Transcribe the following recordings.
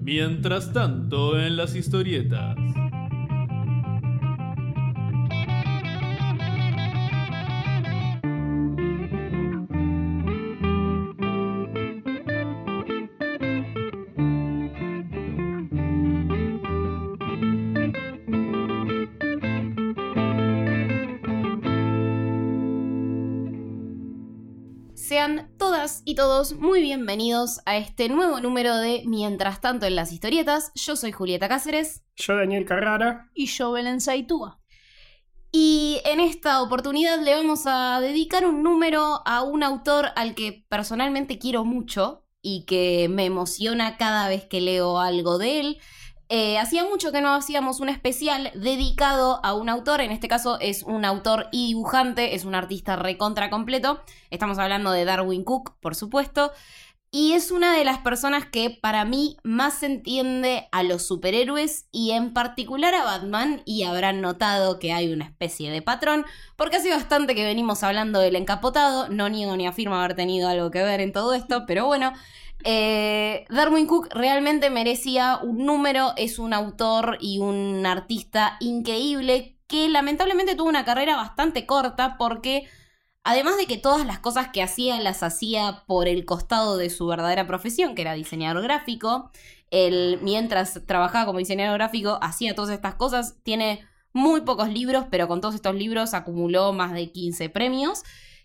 Mientras tanto, en las historietas. Sean todas y todos muy bienvenidos a este nuevo número de Mientras tanto en las historietas. Yo soy Julieta Cáceres. Yo, Daniel Carrara. Y yo, Belén Saitúa. Y en esta oportunidad le vamos a dedicar un número a un autor al que personalmente quiero mucho y que me emociona cada vez que leo algo de él. Hacía mucho que no hacíamos un especial dedicado a un autor, en este caso es un autor y dibujante, es un artista recontra completo. Estamos hablando de Darwyn Cooke, por supuesto, y es una de las personas que para mí más entiende a los superhéroes y en particular a Batman, y habrán notado que hay una especie de patrón, porque hace bastante que venimos hablando del encapotado, no niego ni afirmo haber tenido algo que ver en todo esto, pero bueno... Darwyn Cooke realmente merecía un número, es un autor y un artista increíble que lamentablemente tuvo una carrera bastante corta porque además de que todas las cosas que hacía las hacía por el costado de su verdadera profesión, que era diseñador gráfico, él mientras trabajaba como diseñador gráfico hacía todas estas cosas, tiene muy pocos libros, pero con todos estos libros acumuló más de 15 premios.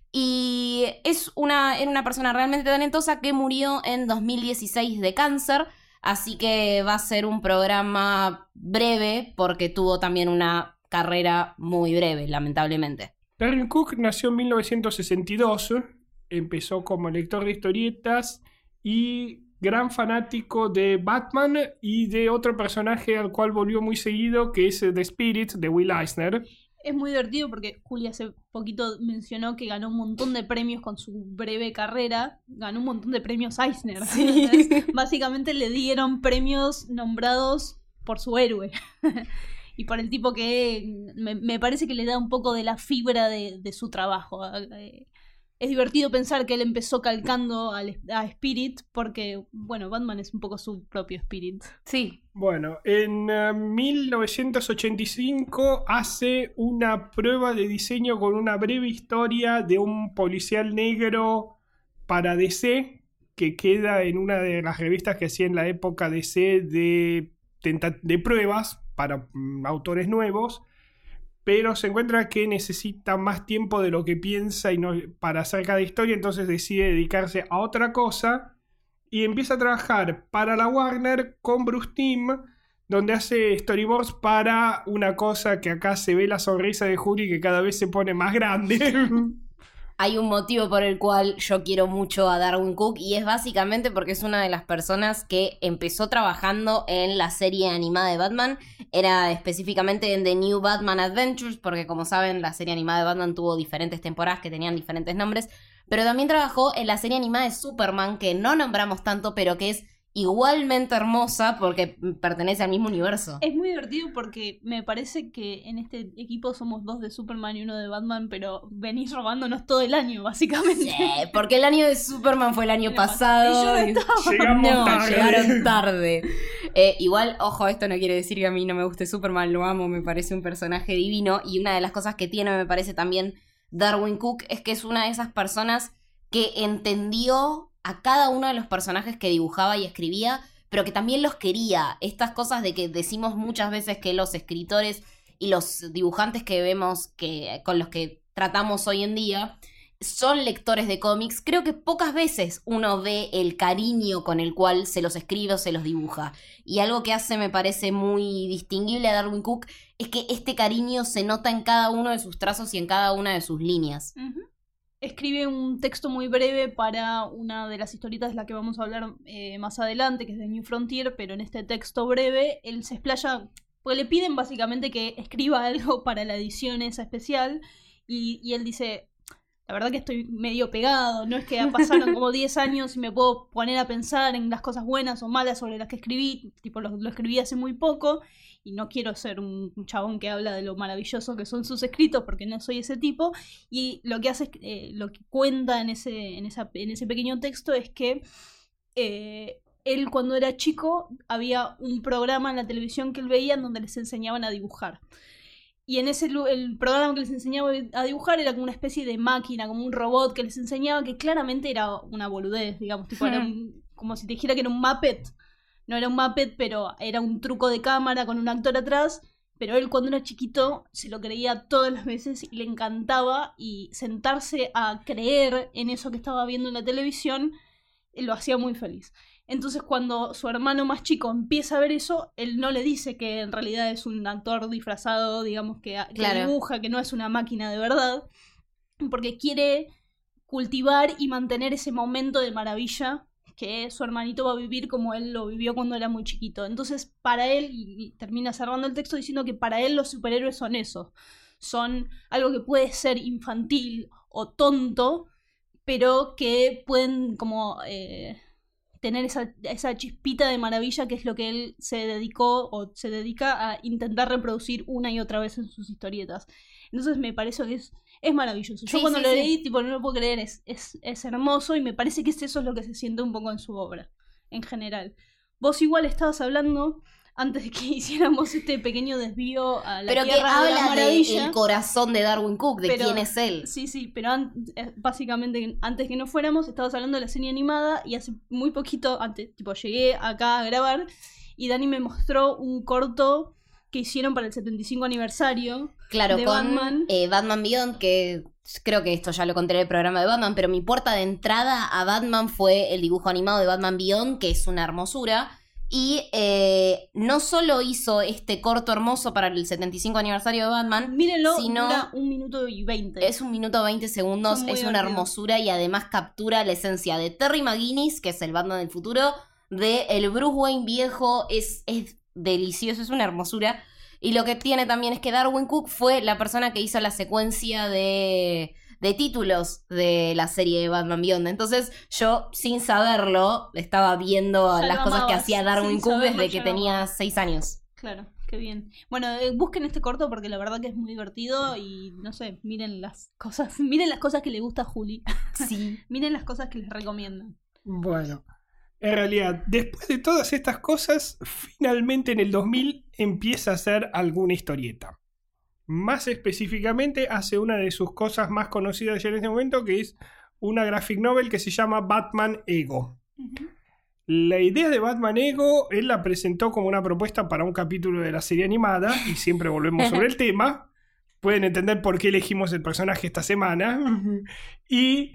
Y era una persona realmente talentosa que murió en 2016 de cáncer, así que va a ser un programa breve porque tuvo también una carrera muy breve, lamentablemente. Darwyn Cooke nació en 1962, empezó como lector de historietas y gran fanático de Batman y de otro personaje al cual volvió muy seguido, que es The Spirit, de Will Eisner. Es muy divertido porque Julia hace poquito mencionó que ganó un montón de premios con su breve carrera. Ganó un montón de premios Eisner. Sí. Básicamente le dieron premios nombrados por su héroe. Y por el tipo que me parece que le da un poco de la fibra de su trabajo. Es divertido pensar que él empezó calcando a Spirit porque, bueno, Batman es un poco su propio Spirit. Sí. Bueno, en 1985 hace una prueba de diseño con una breve historia de un policial negro para DC, que queda en una de las revistas que hacía en la época DC de pruebas para autores nuevos, pero se encuentra que necesita más tiempo de lo que piensa para hacer cada historia, entonces decide dedicarse a otra cosa y empieza a trabajar para la Warner con Bruce Timm, donde hace storyboards para una cosa que acá se ve la sonrisa de Juli que cada vez se pone más grande. Hay un motivo por el cual yo quiero mucho a Darwyn Cooke y es básicamente porque es una de las personas que empezó trabajando en la serie animada de Batman. Era específicamente en The New Batman Adventures, porque como saben la serie animada de Batman tuvo diferentes temporadas que tenían diferentes nombres, pero también trabajó en la serie animada de Superman, que no nombramos tanto, pero que es igualmente hermosa porque pertenece al mismo universo. Es muy divertido porque me parece que en este equipo somos dos de Superman y uno de Batman, pero venís robándonos todo el año, básicamente. Sí, porque el año de Superman fue el año pasado. Y yo no estaba. Llegamos tarde. Llegaron tarde. Igual, ojo, esto no quiere decir que a mí no me guste Superman, lo amo, me parece un personaje divino. Y una de las cosas que tiene, me parece también Darwyn Cooke, es que es una de esas personas que entendió a cada uno de los personajes que dibujaba y escribía, pero que también los quería. Estas cosas de que decimos muchas veces que los escritores y los dibujantes que vemos, con los que tratamos hoy en día, son lectores de cómics. Creo que pocas veces uno ve el cariño con el cual se los escribe o se los dibuja. Y algo que hace, me parece muy distinguible a Darwyn Cooke, es que este cariño se nota en cada uno de sus trazos y en cada una de sus líneas. Uh-huh. Escribe un texto muy breve para una de las historietas de la que vamos a hablar más adelante, que es de New Frontier, pero en este texto breve él se explaya, porque le piden básicamente que escriba algo para la edición esa especial, y él dice, la verdad que estoy medio pegado, no es que pasaron como 10 años y me puedo poner a pensar en las cosas buenas o malas sobre las que escribí, tipo lo escribí hace muy poco, y no quiero ser un chabón que habla de lo maravilloso que son sus escritos porque no soy ese tipo. Y lo que hace es, lo que cuenta en ese pequeño texto es que él cuando era chico había un programa en la televisión que él veía en donde les enseñaban a dibujar. Y en el programa que les enseñaba a dibujar era como una especie de máquina, como un robot que les enseñaba, que claramente era una boludez, digamos, tipo era como si te dijera que era un Muppet. No era un Muppet, pero era un truco de cámara con un actor atrás. Pero él cuando era chiquito se lo creía todas las veces y le encantaba, y sentarse a creer en eso que estaba viendo en la televisión lo hacía muy feliz. Entonces cuando su hermano más chico empieza a ver eso, él no le dice que en realidad es un actor disfrazado, digamos, que dibuja, que no es una máquina de verdad, porque quiere cultivar y mantener ese momento de maravilla que su hermanito va a vivir como él lo vivió cuando era muy chiquito. Entonces para él, y termina cerrando el texto diciendo que para él los superhéroes son eso, son algo que puede ser infantil o tonto, pero que pueden como tener esa chispita de maravilla, que es lo que él se dedicó o se dedica a intentar reproducir una y otra vez en sus historietas. Entonces me parece que es maravilloso. Yo cuando lo leí, tipo, no lo puedo creer, es hermoso, y me parece que eso es lo que se siente un poco en su obra, en general. Vos igual estabas hablando, antes de que hiciéramos este pequeño desvío a la Tierra de la Maravilla. Pero que habla del corazón de Darwin Cook, de quién es él. Sí, pero básicamente antes que no fuéramos, estabas hablando de la serie animada, y hace muy poquito, llegué acá a grabar, y Dani me mostró un corto que hicieron para el 75 aniversario de Batman. Batman Beyond, que creo que esto ya lo conté en el programa de Batman, pero mi puerta de entrada a Batman fue el dibujo animado de Batman Beyond, que es una hermosura. Y no solo hizo este corto hermoso para el 75 aniversario de Batman, mírenlo, sino dura 1 minuto y 20. Es 1 minuto 20 segundos, es una hermosura, y además captura la esencia de Terry McGinnis, que es el Batman del futuro, de el Bruce Wayne viejo. Es delicioso, es una hermosura. Y lo que tiene también es que Darwin Cook fue la persona que hizo la secuencia de títulos de la serie de Batman Beyond. Entonces yo, sin saberlo, estaba viendo las cosas que hacía Darwin Cook desde que tenía 6 años. Claro, qué bien. Bueno, busquen este corto porque la verdad que es muy divertido, y no sé, miren las cosas que le gusta a Juli. Sí. Miren las cosas que les recomiendan. Bueno, en realidad, después de todas estas cosas, finalmente en el 2000 empieza a hacer alguna historieta. Más específicamente hace una de sus cosas más conocidas ya en este momento, que es una graphic novel que se llama Batman Ego. Uh-huh. La idea de Batman Ego, él la presentó como una propuesta para un capítulo de la serie animada, y siempre volvemos sobre el tema. Pueden entender por qué elegimos el personaje esta semana. Y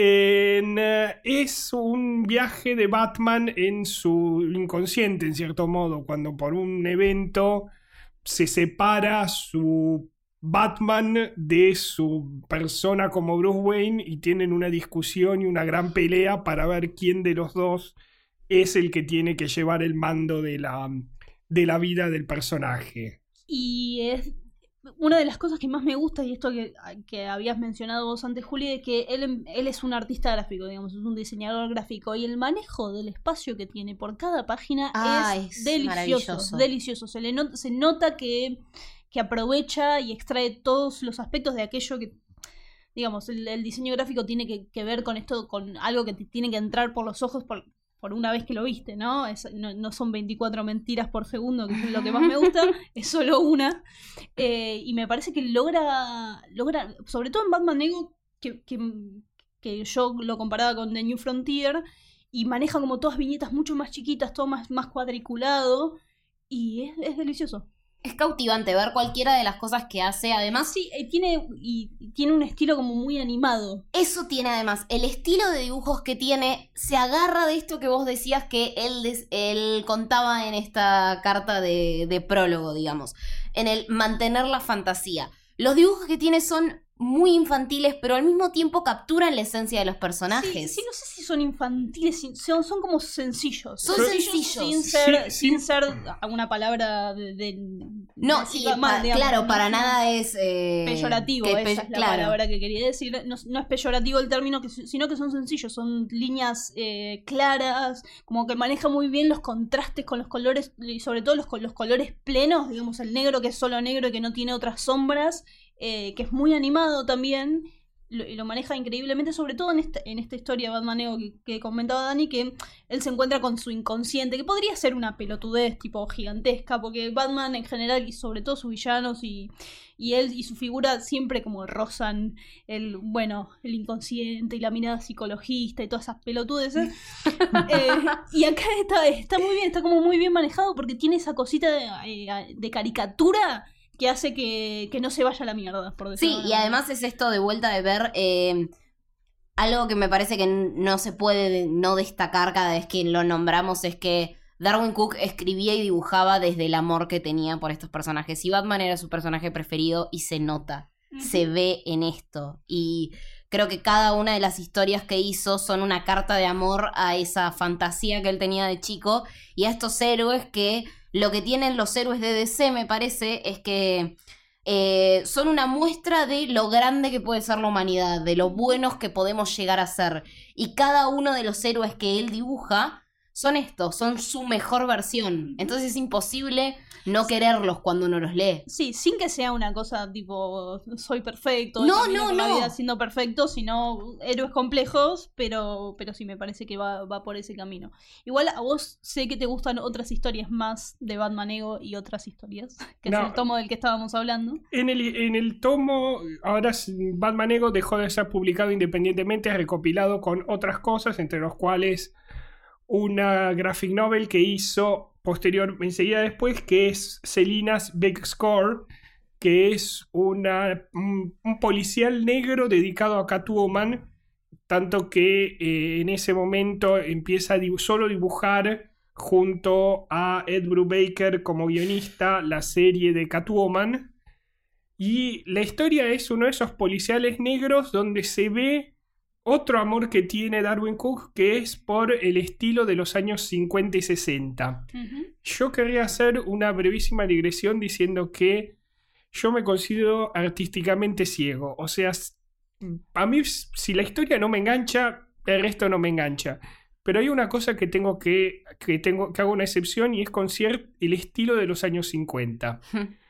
es un viaje de Batman en su inconsciente, en cierto modo, cuando por un evento se separa su Batman de su persona como Bruce Wayne, y tienen una discusión y una gran pelea para ver quién de los dos es el que tiene que llevar el mando de la vida del personaje. Y es una de las cosas que más me gusta, y esto que habías mencionado vos antes, Juli, de que él es un artista gráfico, digamos, es un diseñador gráfico, y el manejo del espacio que tiene por cada página es delicioso. Se nota que aprovecha y extrae todos los aspectos de aquello que, digamos, el diseño gráfico tiene que ver con esto, con algo que te tiene que entrar por los ojos por una vez que lo viste, ¿no? No son 24 mentiras por segundo, que es lo que más me gusta, es solo una. Y me parece que logra, sobre todo en Batman Ego, que yo lo comparaba con The New Frontier, y maneja como todas viñetas mucho más chiquitas, todo más cuadriculado, y es delicioso. Es cautivante ver cualquiera de las cosas que hace. Además, sí, tiene un estilo como muy animado. Eso tiene además. El estilo de dibujos que tiene se agarra de esto que vos decías que él contaba en esta carta de prólogo, digamos. En el mantener la fantasía. Los dibujos que tiene son muy infantiles, pero al mismo tiempo capturan la esencia de los personajes. Sí, no sé si son infantiles, son como sencillos. Son sencillos. Sin ser alguna palabra no, y claro, para nada es peyorativo, esa es la palabra que quería decir. No es peyorativo el término, sino que son sencillos, son líneas claras, como que maneja muy bien los contrastes con los colores, y sobre todo los colores plenos, digamos, el negro que es solo negro y que no tiene otras sombras. Que es muy animado también, lo maneja increíblemente, sobre todo en esta historia de Batman Ego que comentaba Dani, que él se encuentra con su inconsciente, que podría ser una pelotudez tipo gigantesca, porque Batman en general, y sobre todo sus villanos y él y su figura siempre como rozan el inconsciente y la mirada psicologista y todas esas pelotudes. Y acá está muy bien, está como muy bien manejado, porque tiene esa cosita de caricatura que hace que no se vaya a la mierda, por decirlo. Sí, y además es esto de vuelta de ver algo que me parece que no se puede no destacar cada vez que lo nombramos, es que Darwyn Cooke escribía y dibujaba desde el amor que tenía por estos personajes. Y Batman era su personaje preferido y se nota, se ve en esto. Y creo que cada una de las historias que hizo son una carta de amor a esa fantasía que él tenía de chico y a estos héroes que... Lo que tienen los héroes de DC, me parece, es que son una muestra de lo grande que puede ser la humanidad, de lo buenos que podemos llegar a ser. Y cada uno de los héroes que él dibuja son su mejor versión. Entonces es imposible no quererlos cuando uno los lee. Sí, sin que sea una cosa tipo soy perfecto, no, la vida siendo perfecto, sino héroes complejos, pero sí me parece que va por ese camino. Igual a vos sé que te gustan otras historias más de Batman Ego y otras historias, que es el tomo del que estábamos hablando. En el tomo, ahora Batman Ego dejó de ser publicado independientemente, recopilado con otras cosas, entre los cuales una graphic novel que hizo enseguida después, que es Selina's Big Score, que es un policial negro dedicado a Catwoman, tanto que en ese momento empieza a solo dibujar junto a Ed Brubaker como guionista la serie de Catwoman, y la historia es uno de esos policiales negros donde se ve otro amor que tiene Darwyn Cooke, que es por el estilo de los años 50 y 60. Yo querría hacer una brevísima digresión diciendo que yo me considero artísticamente ciego. O sea, a mí si la historia no me engancha, el resto no me engancha. Pero hay una cosa que hago una excepción, y es con el estilo de los años 50.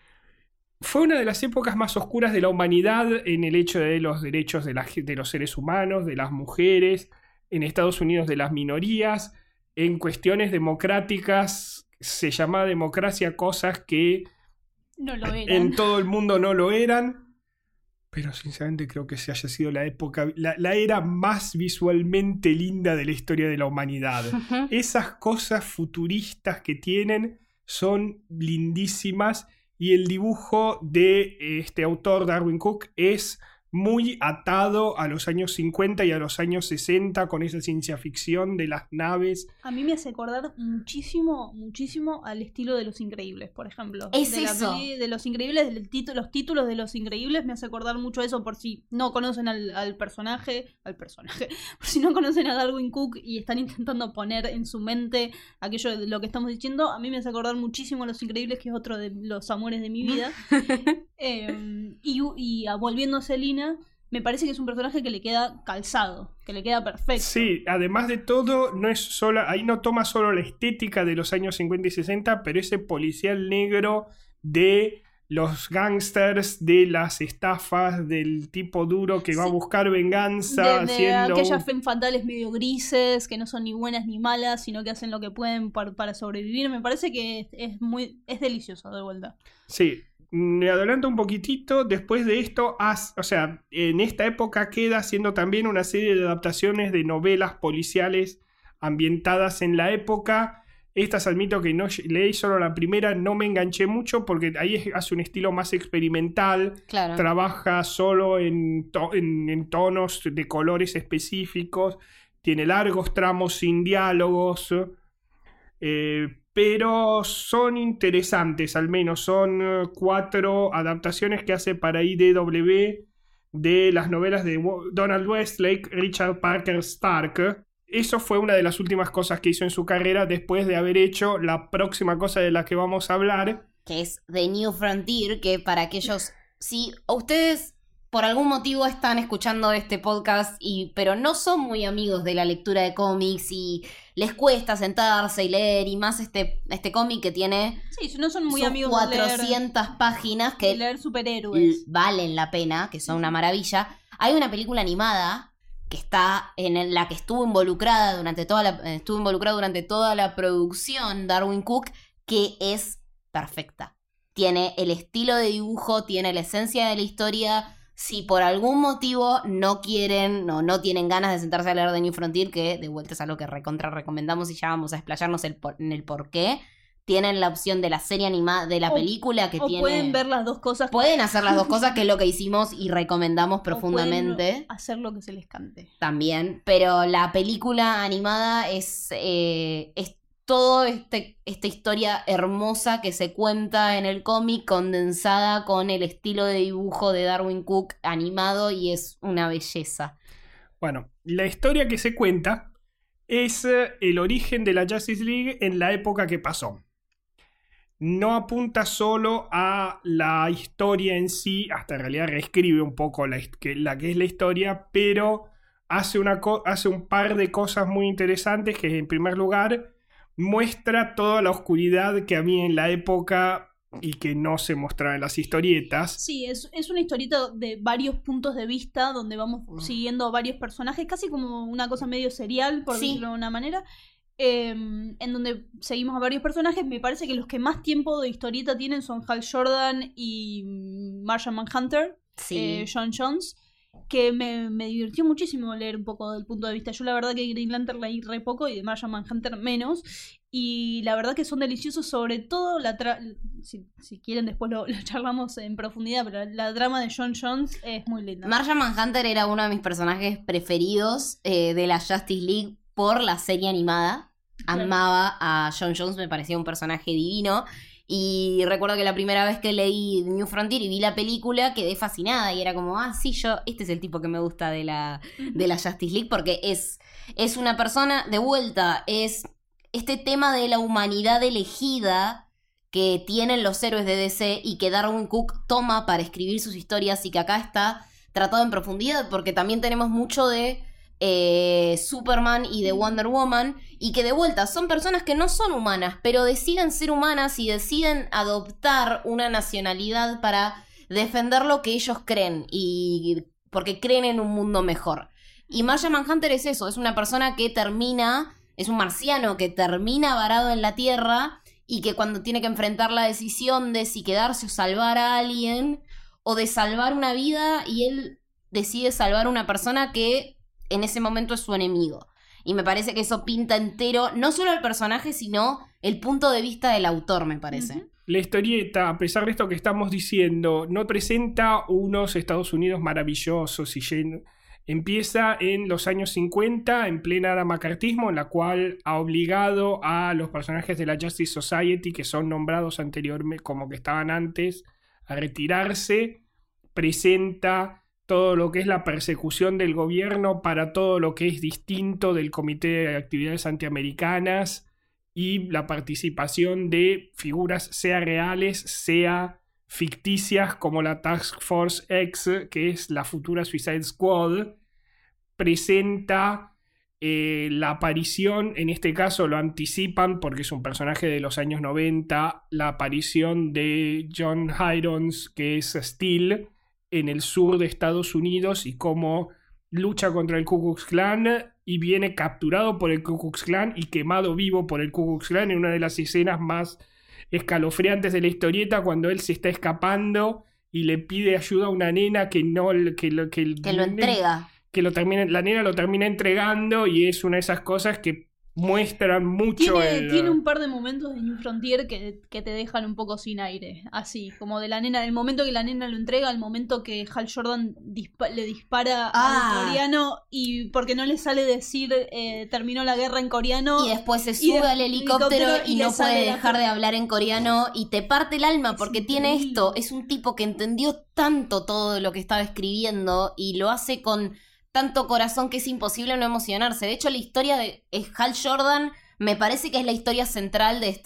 Fue una de las épocas más oscuras de la humanidad en el hecho de los derechos de los seres humanos, de las mujeres, en Estados Unidos de las minorías, en cuestiones democráticas. Se llamaba democracia cosas que no lo eran. En todo el mundo no lo eran. Pero sinceramente creo que se haya sido la época, la era más visualmente linda de la historia de la humanidad. Esas cosas futuristas que tienen son lindísimas. Y el dibujo de este autor, Darwyn Cooke, es muy atado a los años 50 y a los años 60, con esa ciencia ficción de las naves. A mí me hace acordar muchísimo al estilo de Los Increíbles, por ejemplo. De Los Increíbles, los títulos de Los Increíbles me hace acordar mucho eso, por si no conocen al personaje, por si no conocen a Darwyn Cooke y están intentando poner en su mente aquello de lo que estamos diciendo. A mí me hace acordar muchísimo a Los Increíbles, que es otro de los amores de mi vida. Y volviendo a Selina, me parece que es un personaje que le queda calzado, que le queda perfecto. Sí, además de todo, ahí no toma solo la estética de los años 50 y 60, pero ese policial negro de los gángsters, de las estafas, del tipo duro que va a buscar venganza. De aquellas femme fatales medio grises, que no son ni buenas ni malas, sino que hacen lo que pueden para sobrevivir. Me parece que es delicioso de vuelta. Sí. Me adelanto un poquitito. Después de esto, en esta época queda haciendo también una serie de adaptaciones de novelas policiales ambientadas en la época. Estas admito que no leí solo la primera, no me enganché mucho porque ahí hace un estilo más experimental. Claro. Trabaja solo en tonos de colores específicos, tiene largos tramos sin diálogos, pero son interesantes. Al menos son 4 adaptaciones que hace para IDW de las novelas de Donald Westlake, Richard Parker Stark. Eso fue una de las últimas cosas que hizo en su carrera después de haber hecho la próxima cosa de la que vamos a hablar, que es The New Frontier, que para aquellos... Si ustedes por algún motivo están escuchando este podcast pero no son muy amigos de la lectura de cómics y les cuesta sentarse y leer, y más este cómic que tiene no son muy amigos 400 páginas que leer superhéroes valen la pena, que son una maravilla. Hay una película animada que está en la que estuvo involucrada durante toda la producción Darwyn Cooke, que es perfecta. Tiene el estilo de dibujo, tiene la esencia de la historia. Si por algún motivo no quieren o no tienen ganas de sentarse a leer The New Frontier, que de vuelta es algo que recontra recomendamos y ya vamos a explayarnos en el porqué, tienen la opción de la serie animada, de la película que tiene... pueden ver las dos cosas. Pueden hacer las dos cosas, que es lo que hicimos y recomendamos profundamente. Pueden hacer lo que se les cante. También, pero la película animada es todo esta historia hermosa que se cuenta en el cómic, condensada con el estilo de dibujo de Darwyn Cooke animado, y es una belleza. Bueno, la historia que se cuenta es el origen de la Justice League en la época que pasó. No apunta solo a la historia en sí, hasta en realidad reescribe un poco la que es la historia, pero hace un par de cosas muy interesantes, que en primer lugar muestra toda la oscuridad que había en la época y que no se mostraba en las historietas. Sí, es una historieta de varios puntos de vista, donde vamos siguiendo varios personajes, casi como una cosa medio serial, por decirlo de una manera. En donde seguimos a varios personajes. Me parece que los que más tiempo de historieta tienen son Hal Jordan y Martian Manhunter, John Jones, que me divirtió muchísimo leer un poco del punto de vista. Yo la verdad que Green Lantern leí re poco y de Martian Manhunter menos, y la verdad que son deliciosos, sobre todo si quieren después lo charlamos en profundidad, pero la trama de John Jones es muy linda. Martian Manhunter era uno de mis personajes preferidos de la Justice League por la serie animada. Claro. Amaba a John Jones, me parecía un personaje divino. Y recuerdo que la primera vez que leí New Frontier y vi la película, quedé fascinada. Y era como, este es el tipo que me gusta de la Justice League. Porque es una persona, de vuelta, es este tema de la humanidad elegida que tienen los héroes de DC y que Darwyn Cooke toma para escribir sus historias, y que acá está tratado en profundidad, porque también tenemos mucho de Superman y de Wonder Woman, y que de vuelta son personas que no son humanas, pero deciden ser humanas y deciden adoptar una nacionalidad para defender lo que ellos creen, y porque creen en un mundo mejor. Y Martian Manhunter es eso, es una persona que es un marciano que termina varado en la Tierra, y que cuando tiene que enfrentar la decisión de si quedarse o salvar a alguien, o de salvar una vida, y él decide salvar a una persona que en ese momento es su enemigo. Y me parece que eso pinta entero, no solo el personaje, sino el punto de vista del autor, me parece. Uh-huh. La historieta, a pesar de esto que estamos diciendo, no presenta unos Estados Unidos maravillosos y llenos. Empieza en los años 50, en plena era macartismo, en la cual ha obligado a los personajes de la Justice Society, que son nombrados anteriormente como que estaban antes, a retirarse. Presenta todo lo que es la persecución del gobierno para todo lo que es distinto del Comité de Actividades Antiamericanas, y la participación de figuras sea reales, sea ficticias, como la Task Force X, que es la futura Suicide Squad. Presenta la aparición, en este caso lo anticipan porque es un personaje de los años 90, la aparición de John Irons, que es Steel, en el sur de Estados Unidos, y cómo lucha contra el Ku Klux Klan y viene capturado por el Ku Klux Klan y quemado vivo por el Ku Klux Klan en una de las escenas más escalofriantes de la historieta, cuando él se está escapando y le pide ayuda a una nena que lo entrega, la nena lo termina entregando, y es una de esas cosas que muestran mucho. Tiene un par de momentos de New Frontier que te dejan un poco sin aire, así como de la nena, el momento que la nena lo entrega, el momento que Hal Jordan le dispara al coreano, y porque no le sale decir terminó la guerra en coreano, y después se sube al helicóptero y no puede dejar de hablar en coreano, y te parte el alma porque tiene esto, es un tipo que entendió tanto todo lo que estaba escribiendo y lo hace con tanto corazón que es imposible no emocionarse. De hecho, la historia de Hal Jordan me parece que es la historia central de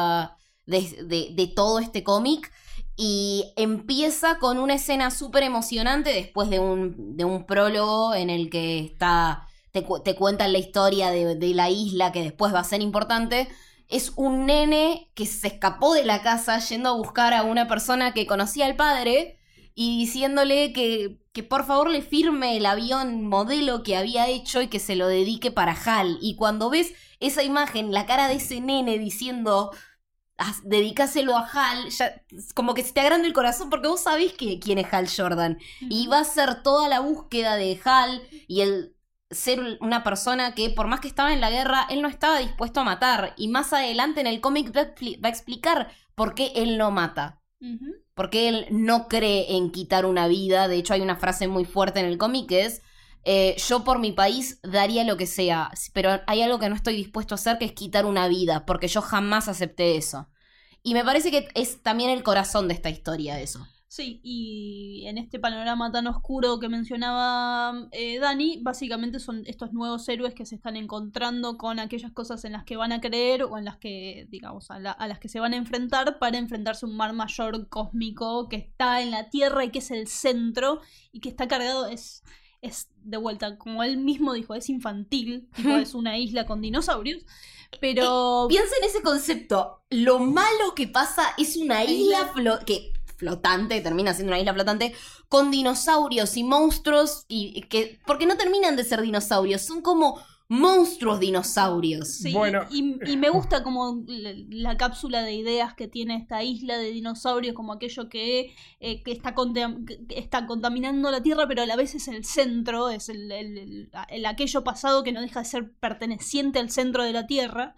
de todo este cómic, y empieza con una escena súper emocionante después de un prólogo en el que te cuentan la historia de la isla, que después va a ser importante. Es un nene que se escapó de la casa yendo a buscar a una persona que conocía al padre, y diciéndole que por favor le firme el avión modelo que había hecho y que se lo dedique para Hal. Y cuando ves esa imagen, la cara de ese nene diciendo dedicáselo a Hal, ya como que se te agranda el corazón porque vos sabés quién es Hal Jordan. Y va a ser toda la búsqueda de Hal y el ser una persona que por más que estaba en la guerra, él no estaba dispuesto a matar. Y más adelante en el cómic va a explicar por qué él no mata. Porque él no cree en quitar una vida. De hecho hay una frase muy fuerte en el cómic que es yo por mi país daría lo que sea, pero hay algo que no estoy dispuesto a hacer, que es quitar una vida, porque yo jamás acepté eso. Y me parece que es también el corazón de esta historia eso. Sí, y en este panorama tan oscuro que mencionaba Dani, básicamente son estos nuevos héroes que se están encontrando con aquellas cosas en las que van a creer o en las que, digamos, a las que se van a enfrentar para enfrentarse a un mar mayor cósmico que está en la Tierra y que es el centro y que está cargado, es de vuelta, como él mismo dijo, es infantil, tipo, es una isla con dinosaurios, pero... Piensa en ese concepto, lo malo que pasa es una isla flotante, termina siendo una isla flotante, con dinosaurios y monstruos, porque no terminan de ser dinosaurios, son como monstruos dinosaurios. Sí, bueno. y me gusta como la cápsula de ideas que tiene esta isla de dinosaurios, como aquello que está contaminando la Tierra, pero a la vez es el centro, es el aquello pasado que no deja de ser perteneciente al centro de la Tierra.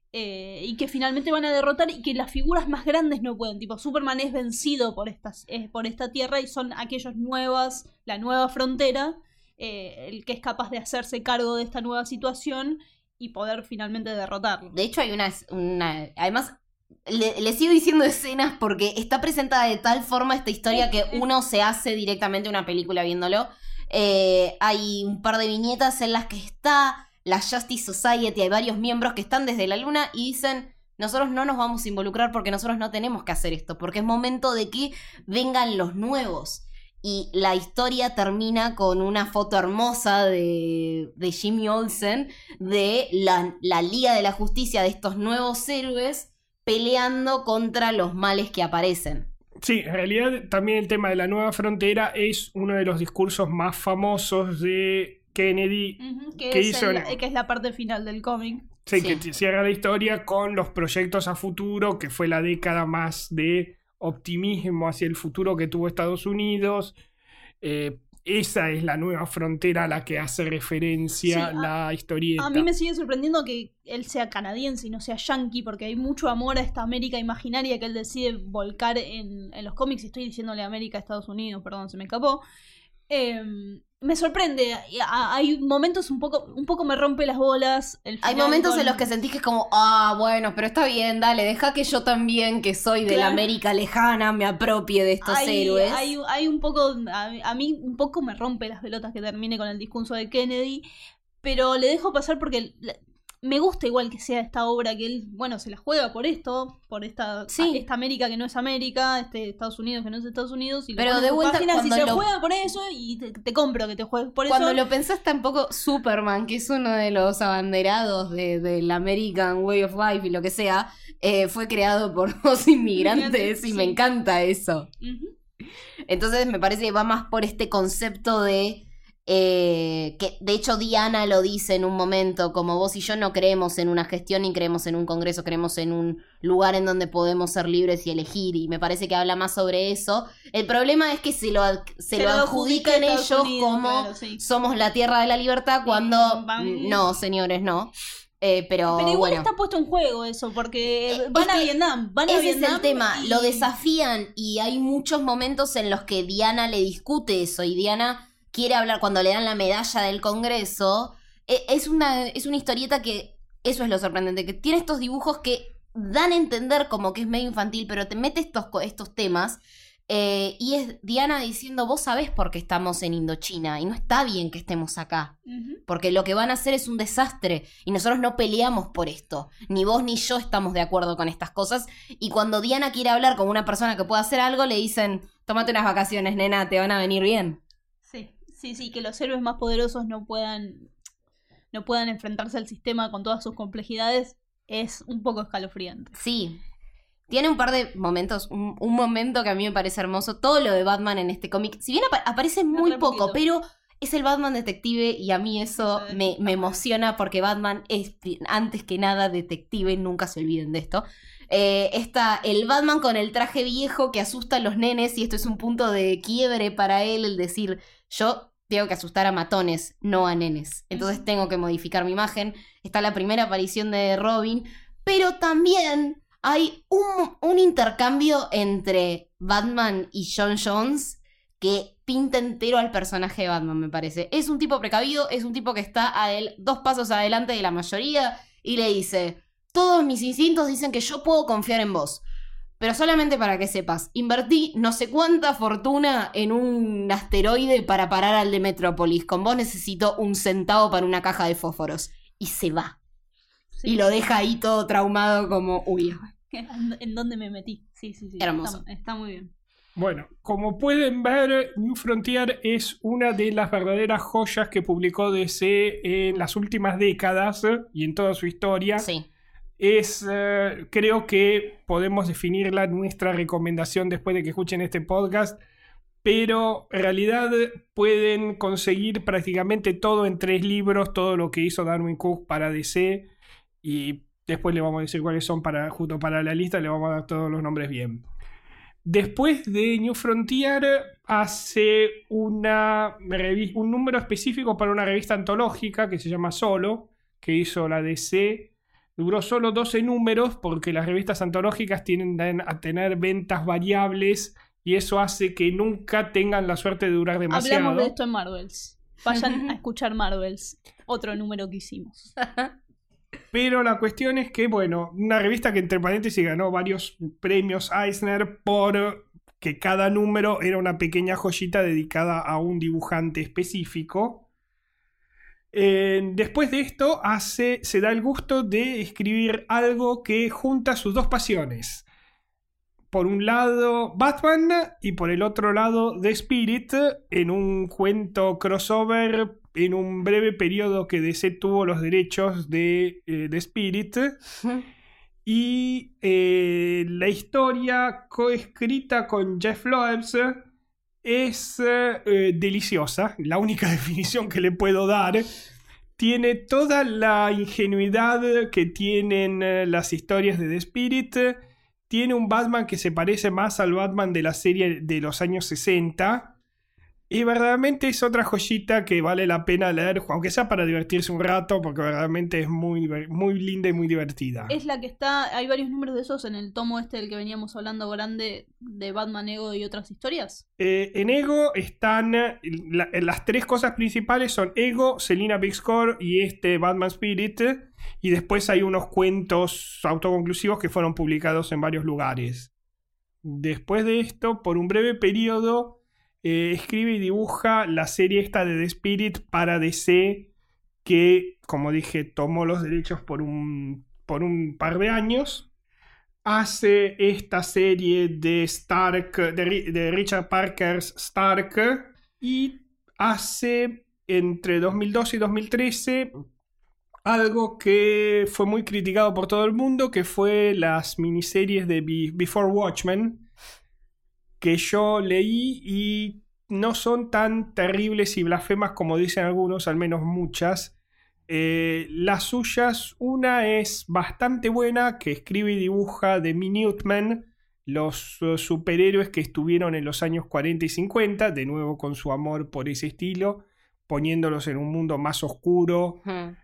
Y que finalmente van a derrotar y que las figuras más grandes no pueden, tipo Superman es vencido por esta tierra y son aquellos la nueva frontera, el que es capaz de hacerse cargo de esta nueva situación y poder finalmente derrotarlo. De hecho hay además le sigo diciendo escenas porque está presentada de tal forma esta historia que uno se hace directamente una película viéndolo. Hay un par de viñetas en las que está la Justice Society, hay varios miembros que están desde la luna y dicen, nosotros no nos vamos a involucrar porque nosotros no tenemos que hacer esto, porque es momento de que vengan los nuevos. Y la historia termina con una foto hermosa de Jimmy Olsen de la Liga de la Justicia, de estos nuevos héroes peleando contra los males que aparecen. Sí, en realidad también el tema de la nueva frontera es uno de los discursos más famosos de Kennedy, que es la parte final del cómic. Sí, que cierra la historia con los proyectos a futuro, que fue la década más de optimismo hacia el futuro que tuvo Estados Unidos. Esa es la nueva frontera a la que hace referencia la historieta. A mí me sigue sorprendiendo que él sea canadiense y no sea yankee, porque hay mucho amor a esta América imaginaria que él decide volcar en los cómics. Y estoy diciéndole América a Estados Unidos, perdón, se me escapó. Me sorprende, hay momentos un poco me rompe las bolas. Hay momentos en los que sentís que es como, bueno, pero está bien, dale, deja que yo también, que soy de la América lejana, me apropie de estos héroes. Hay un poco, a mí un poco me rompe las pelotas que termine con el discurso de Kennedy, pero le dejo pasar porque me gusta igual que sea esta obra que él, bueno, se la juega por esto, por esta América que no es América, Estados Unidos que no es Estados Unidos, y pero de vuelta si se juega por eso y te compro que te juegues por cuando eso. Cuando lo pensás tampoco, Superman, que es uno de los abanderados del American Way of Life y lo que sea, fue creado por dos inmigrantes y me encanta eso. Entonces me parece que va más por este concepto de que de hecho Diana lo dice en un momento, como vos y yo no creemos en una gestión ni creemos en un congreso, creemos en un lugar en donde podemos ser libres y elegir, y me parece que habla más sobre eso. El problema es que se lo adjudican ellos Unidos, como somos la tierra de la libertad, cuando no, señores, no. Pero igual bueno, está puesto en juego eso, porque van a Vietnam. Ese es el tema, lo desafían y hay muchos momentos en los que Diana le discute eso y Diana quiere hablar cuando le dan la medalla del Congreso. Es una historieta que, eso es lo sorprendente, que tiene estos dibujos que dan a entender como que es medio infantil, pero te mete estos temas, y es Diana diciendo, vos sabés por qué estamos en Indochina, y no está bien que estemos acá, porque lo que van a hacer es un desastre, y nosotros no peleamos por esto, ni vos ni yo estamos de acuerdo con estas cosas, y cuando Diana quiere hablar con una persona que pueda hacer algo, le dicen, tómate unas vacaciones, nena, te van a venir bien. Sí, que los héroes más poderosos no puedan enfrentarse al sistema con todas sus complejidades es un poco escalofriante. Sí, Tiene un par de momentos, un momento que a mí me parece hermoso. Todo lo de Batman en este cómic, si bien aparece muy re poco, poquito. pero es el Batman detective y a mí eso me emociona porque Batman es, antes que nada, detective, nunca se olviden de esto. Está el Batman con el traje viejo que asusta a los nenes y esto es un punto de quiebre para él, el decir, yo tengo que asustar a matones, no a nenes. Entonces tengo que modificar mi imagen. Está la primera aparición de Robin, pero también hay un intercambio entre Batman y John Jones que pinta entero al personaje de Batman, me parece. Es un tipo precavido, es un tipo que está a él 2 pasos adelante de la mayoría y le dice, todos mis instintos dicen que yo puedo confiar en vos, pero solamente para que sepas, invertí no sé cuánta fortuna en un asteroide para parar al de Metrópolis. Con vos necesito 1 centavo para una caja de fósforos. Y se va. Sí. Y lo deja ahí todo traumado como, uy. ¿En dónde me metí? Sí. Hermoso. Está muy bien. Bueno, como pueden ver, New Frontier es una de las verdaderas joyas que publicó DC en las últimas décadas y en toda su historia. Sí. Creo que podemos definirla nuestra recomendación después de que escuchen este podcast, pero en realidad pueden conseguir prácticamente todo en 3 libros, todo lo que hizo Darwyn Cooke para DC, y después le vamos a decir cuáles son justo para la lista, le vamos a dar todos los nombres bien. Después de New Frontier hace un número específico para una revista antológica que se llama Solo, que hizo la DC. Duró solo 12 números porque las revistas antológicas tienden a tener ventas variables y eso hace que nunca tengan la suerte de durar demasiado. Hablamos de esto en Marvels. Vayan a escuchar Marvels, otro número que hicimos. Pero la cuestión es que, bueno, una revista que entre paréntesis ganó varios premios Eisner por que cada número era una pequeña joyita dedicada a un dibujante específico. Después de esto se da el gusto de escribir algo que junta sus 2 pasiones. Por un lado Batman y por el otro lado The Spirit, en un cuento crossover en un breve periodo que DC tuvo los derechos de The Spirit. Y la historia coescrita con Jeff Loebs es deliciosa, la única definición que le puedo dar. Tiene toda la ingenuidad que tienen las historias de The Spirit. Tiene un Batman que se parece más al Batman de la serie de los años 60. Y verdaderamente es otra joyita que vale la pena leer, aunque sea para divertirse un rato, porque verdaderamente es muy, muy linda y muy divertida. Es la que está, hay varios números de esos en el tomo del que veníamos hablando grande de Batman, Ego y otras historias. En Ego están las 3 cosas principales son Ego, Selina Big Score y Batman Spirit. Y después hay unos cuentos autoconclusivos que fueron publicados en varios lugares. Después de esto, por un breve periodo, escribe y dibuja la serie esta de The Spirit para DC, que, como dije, tomó los derechos por un par de años. Hace esta serie de Stark, de Richard Parker's Stark, y hace entre 2012 y 2013 algo que fue muy criticado por todo el mundo, que fue las miniseries de Before Watchmen, que yo leí y no son tan terribles y blasfemas como dicen algunos, al menos muchas. Las suyas, una es bastante buena, que escribe y dibuja The Minutemen, los superhéroes que estuvieron en los años 40 y 50, de nuevo con su amor por ese estilo, poniéndolos en un mundo más oscuro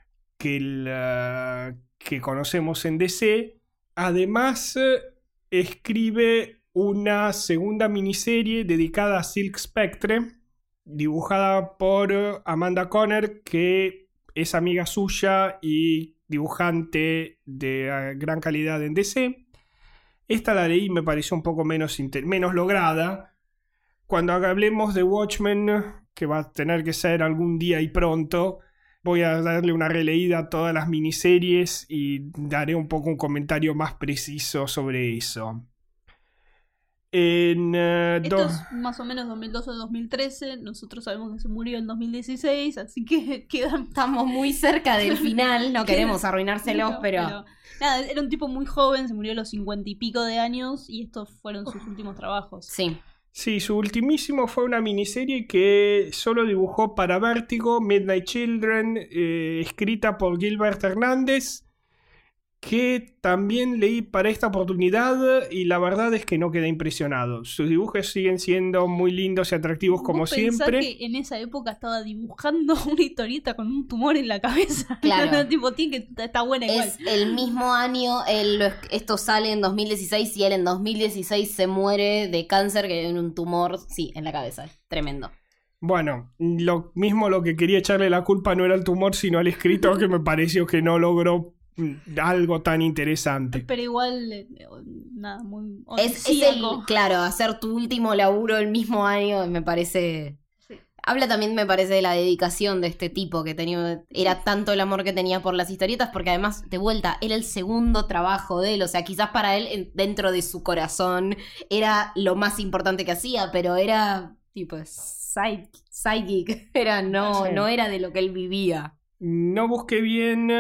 que conocemos en DC. Además, escribe una segunda miniserie dedicada a Silk Spectre, dibujada por Amanda Conner, que es amiga suya y dibujante de gran calidad en DC. Esta la leí y me pareció un poco menos lograda. Cuando hablemos de Watchmen, que va a tener que ser algún día y pronto, voy a darle una releída a todas las miniseries y daré un poco un comentario más preciso sobre eso. Esto es más o menos 2012 o 2013. Nosotros sabemos que se murió en 2016, así que quedan... Estamos muy cerca del final, no queremos arruinárselos, pero... Nada, era un tipo muy joven, se murió a los 50 y pico de años y estos fueron sus últimos trabajos. Sí. Sí, su ultimísimo fue una miniserie que solo dibujó para Vértigo, Midnight Children, escrita por Gilbert Hernández, que también leí para esta oportunidad y la verdad es que no quedé impresionado. Sus dibujos siguen siendo muy lindos y atractivos como ¿Vos pensás siempre. que en esa época estaba dibujando una historieta con un tumor en la cabeza? Claro. Tipo, está buena igual. Es el mismo año, esto sale en 2016 y él en 2016 se muere de cáncer que en un tumor, sí, en la cabeza. Tremendo. Bueno, lo que quería echarle la culpa no era al tumor, sino al escritor, que me pareció que no logró algo tan interesante. Pero igual, nada, muy Es claro, hacer tu último laburo el mismo año me parece... Sí. Habla también, me parece, de la dedicación de este tipo que tenía, era tanto el amor que tenía por las historietas, porque además, de vuelta, era el segundo trabajo de él, o sea, quizás para él, dentro de su corazón, era lo más importante que hacía, pero era tipo psychic, no era de lo que él vivía. No busqué bien,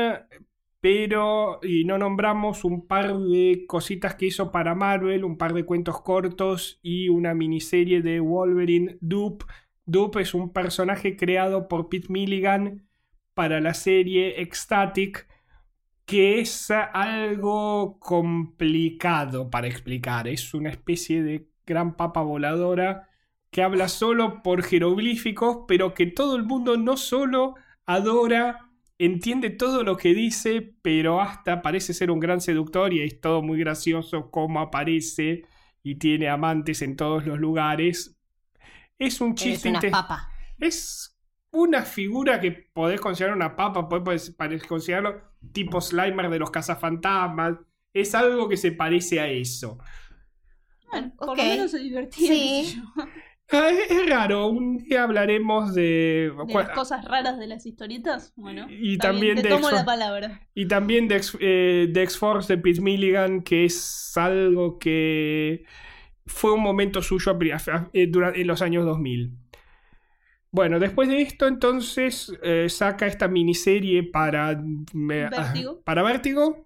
pero y no nombramos un par de cositas que hizo para Marvel, un par de cuentos cortos y una miniserie de Wolverine, Doop. Doop es un personaje creado por Pete Milligan para la serie Ecstatic, que es algo complicado para explicar. Es una especie de gran papa voladora que habla solo por jeroglíficos, pero que todo el mundo no solo adora, entiende todo lo que dice, pero hasta parece ser un gran seductor y es todo muy gracioso cómo aparece y tiene amantes en todos los lugares. Es un chiste. Es una papa. Es una figura que podés considerar una papa, podés considerarlo tipo Slimer de los cazafantasmas. Es algo que se parece a eso. Bueno, por lo menos se divertía. Sí. Es raro, un día hablaremos de las cosas raras de las historietas. Bueno, y también bien, te tomo la palabra. Y también de X-Force de Pete Milligan, que es algo que fue un momento suyo en los años 2000. Bueno, después de esto entonces saca esta miniserie para Vértigo.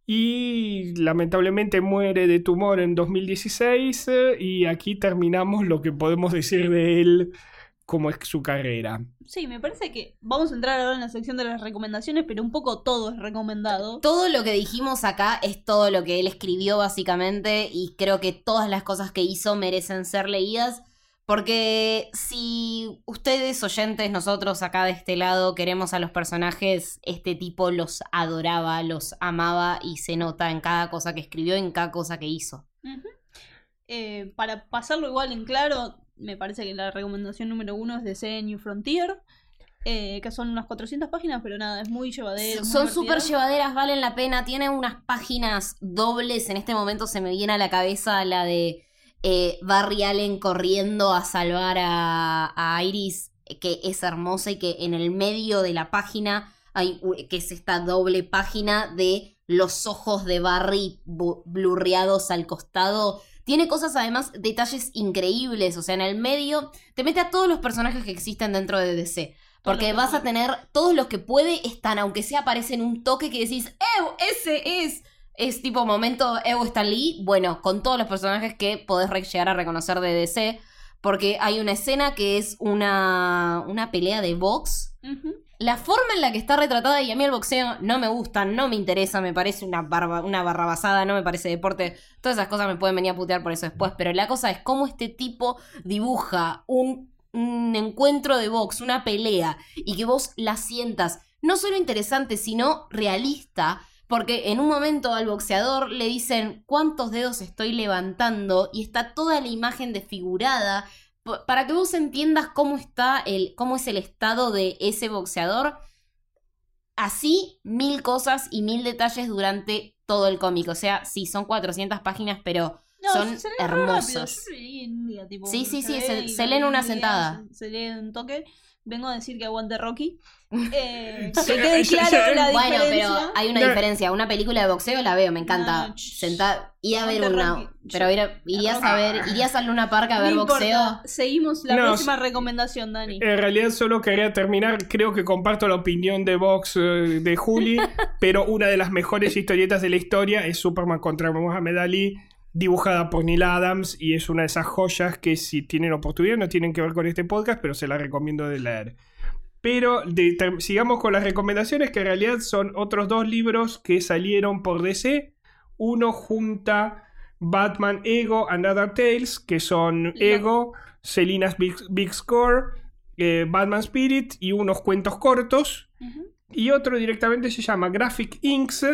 Y lamentablemente muere de tumor en 2016 y aquí terminamos lo que podemos decir de él como es su carrera. Sí, me parece que vamos a entrar ahora en la sección de las recomendaciones, pero un poco todo es recomendado. Todo lo que dijimos acá es todo lo que él escribió básicamente y creo que todas las cosas que hizo merecen ser leídas. Porque si ustedes, oyentes, nosotros acá de este lado queremos a los personajes, este tipo los adoraba, los amaba y se nota en cada cosa que escribió, en cada cosa que hizo. Uh-huh. Para pasarlo igual en claro, me parece que la recomendación número 1 es DC New Frontier, que son unas 400 páginas, pero nada, es muy llevadero. Son súper llevaderas, valen la pena, tienen unas páginas dobles, en este momento se me viene a la cabeza la de... Barry Allen corriendo a salvar a Iris, que es hermosa y que en el medio de la página hay, que es esta doble página de los ojos de Barry blurreados al costado. Tiene cosas, además, detalles increíbles. O sea, en el medio te mete a todos los personajes que existen dentro de DC. Porque vas a tener todos los que puede están, aunque sea aparecen un toque que decís, ¡ese es! Es tipo momento Stan Lee, bueno, con todos los personajes que podés llegar a reconocer de DC, porque hay una escena que es una pelea de box. Uh-huh. La forma en la que está retratada, y a mí el boxeo no me gusta, no me interesa, me parece una barrabasada, no me parece deporte, todas esas cosas me pueden venir a putear por eso después, pero la cosa es cómo este tipo dibuja un encuentro de box, una pelea, y que vos la sientas no solo interesante, sino realista. Porque en un momento al boxeador le dicen cuántos dedos estoy levantando y está toda la imagen desfigurada para que vos entiendas cómo es el estado de ese boxeador. Así 1000 cosas y 1000 detalles durante todo el cómic. O sea, sí, son 400 páginas, pero son hermosos. Tipo, sí, se leen una sentada. Se leen un toque. Vengo a decir que aguante Rocky. Que quede claro la Bueno, diferencia. pero hay una diferencia. Una película de boxeo la veo, me encanta. No, Ir a ver no te una. arranques. Pero irías a Luna Park a ver No boxeo. importa. Seguimos la No, próxima recomendación, Dani. En realidad solo quería terminar, creo que comparto la opinión de Vox de Juli, pero una de las mejores historietas de la historia es Superman contra Muhammad Ali, dibujada por Neil Adams, y es una de esas joyas que si tienen oportunidad no tienen que ver con este podcast, pero se la recomiendo de leer. Pero sigamos con las recomendaciones, que en realidad son otros 2 libros que salieron por DC. Uno junta Batman Ego and Other Tales, que son Ego, Selina's Big Score, Batman Spirit y unos cuentos cortos. Y otro directamente se llama Graphic Inks.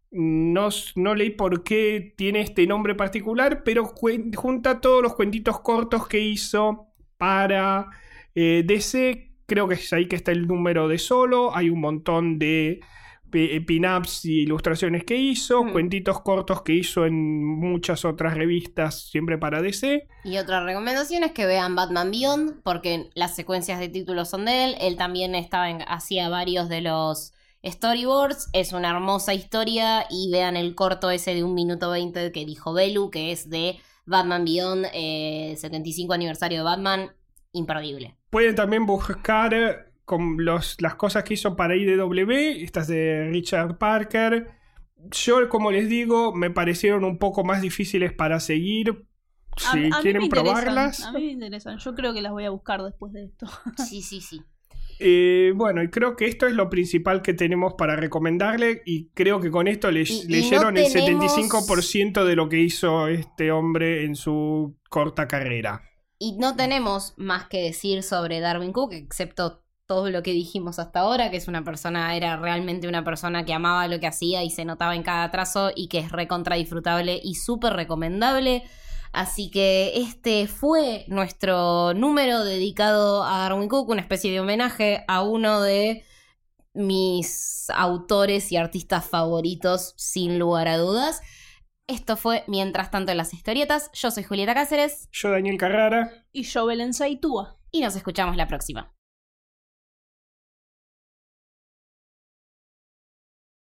No leí por qué tiene este nombre particular, pero junta todos los cuentitos cortos que hizo para DC. Creo que es ahí que está el número de solo. Hay un montón de pin-ups y ilustraciones que hizo, cuentitos cortos que hizo en muchas otras revistas, siempre para DC. Y otra recomendación es que vean Batman Beyond, porque las secuencias de títulos son de él. Él también hacía varios de los storyboards. Es una hermosa historia. Y vean el corto ese de 1 minuto 20 que dijo Belu, que es de Batman Beyond, 75 aniversario de Batman. Imperdible. Pueden también buscar con las cosas que hizo para IDW, estas de Richard Parker. Yo, como les digo, me parecieron un poco más difíciles para seguir. Si a quieren mí me probarlas. interesan, a mí me interesan. Yo creo que las voy a buscar después de esto. Sí. Bueno, y creo que esto es lo principal que tenemos para recomendarle, y creo que con esto leyeron no el tenemos... 75% de lo que hizo este hombre en su corta carrera. Y no tenemos más que decir sobre Darwin Cook, excepto todo lo que dijimos hasta ahora, que era realmente una persona que amaba lo que hacía y se notaba en cada trazo, y que es recontra disfrutable y súper recomendable. Así que este fue nuestro número dedicado a Darwin Cook, una especie de homenaje a uno de mis autores y artistas favoritos, sin lugar a dudas. Esto fue Mientras tanto en las historietas. Yo soy Julieta Cáceres. Yo, Daniel Carrara. Y yo, Belén Saitúa. Y nos escuchamos la próxima.